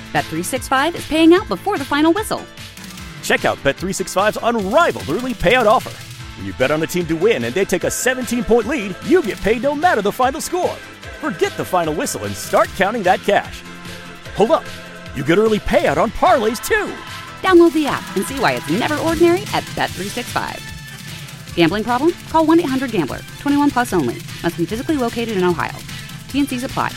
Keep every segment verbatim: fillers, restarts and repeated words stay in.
Bet three sixty-five is paying out before the final whistle. Check out Bet three sixty-five's unrivaled early payout offer. When you bet on a team to win and they take a seventeen-point lead, you get paid no matter the final score. Forget the final whistle and start counting that cash. Hold up. You get early payout on parlays, too. Download the app and see why it's never ordinary at Bet three sixty-five. Gambling problem? Call one eight hundred gambler. twenty-one plus only. Must be physically located in Ohio. T N Cs apply.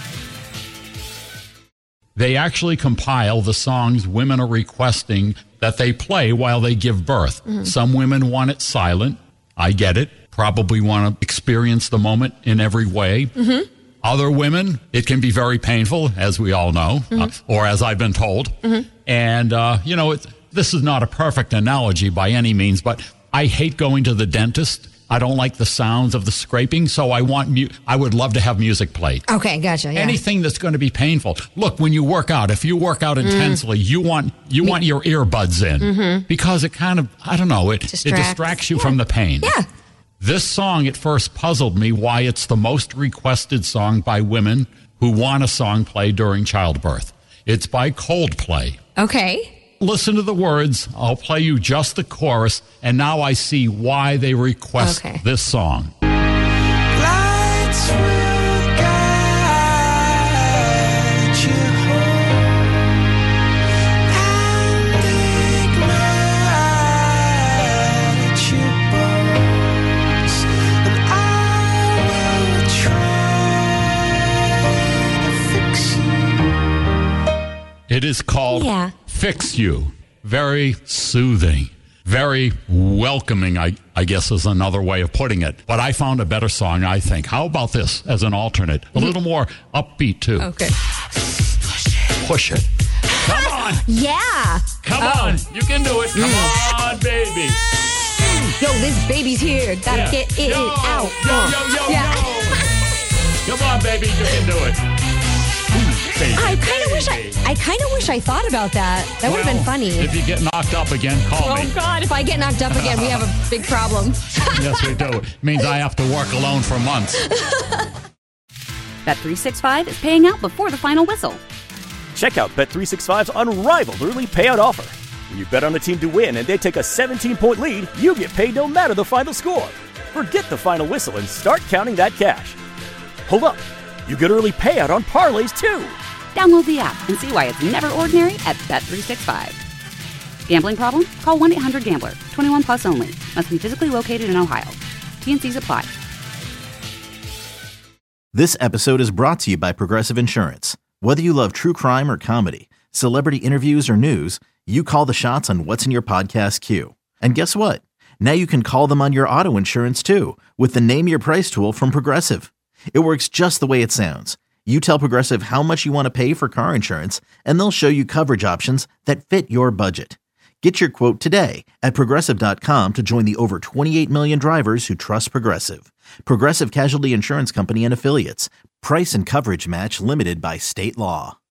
They actually compile the songs women are requesting that they play while they give birth. Mm-hmm. Some women want it silent. I get it. Probably want to experience the moment in every way. Mm-hmm. Other women, it can be very painful, as we all know, mm-hmm. uh, or as I've been told. Mm-hmm. And, uh, you know, it, this is not a perfect analogy by any means, but I hate going to the dentist. I don't like the sounds of the scraping, so I want mu- I would love to have music played. Okay, gotcha. Yeah. Anything that's going to be painful. Look, when you work out, if you work out intensely, mm. you want you Me- want your earbuds in mm-hmm. because it kind of, I don't know, it distracts, it distracts you yeah. from the pain. Yeah. This song at first puzzled me why it's the most requested song by women who want a song played during childbirth. It's by Coldplay. Okay. Listen to the words. I'll play you just the chorus, and now I see why they request okay. this song. Lights will guide you home and ignite your bones, and I will try to fix you. It is called Yeah. Fix You. Very soothing, very welcoming, I, I guess is another way of putting it. But I found a better song, I think. How about this as an alternate? A little more upbeat, too. Okay. Push it. Come on. Yeah. Come oh. on. You can do it. Come mm. on, baby. Yo, this baby's here. Gotta yeah. get it yo, out. Yo, yo, yo, yeah. yo. Come on, baby. You can do it. Baby, I kind of wish I, I kind of wish I thought about that. That would have well, been funny. If you get knocked up again, call oh, me. Oh God! If I get knocked up again, we have a big problem. Yes, we do. It means I have to work alone for months. Bet three sixty-five is paying out before the final whistle. Check out Bet three sixty-five's unrivaled early payout offer. When you bet on a team to win and they take a seventeen-point lead, you get paid no matter the final score. Forget the final whistle and start counting that cash. Hold up. You get early payout on parlays, too. Download the app and see why it's never ordinary at Bet three sixty-five. Gambling problem? Call one eight hundred gambler. twenty-one plus only. Must be physically located in Ohio. T N Cs apply. This episode is brought to you by Progressive Insurance. Whether you love true crime or comedy, celebrity interviews or news, you call the shots on what's in your podcast queue. And guess what? Now you can call them on your auto insurance, too, with the Name Your Price tool from Progressive. It works just the way it sounds. You tell Progressive how much you want to pay for car insurance, and they'll show you coverage options that fit your budget. Get your quote today at Progressive dot com to join the over twenty-eight million drivers who trust Progressive. Progressive Casualty Insurance Company and Affiliates. Price and coverage match limited by state law.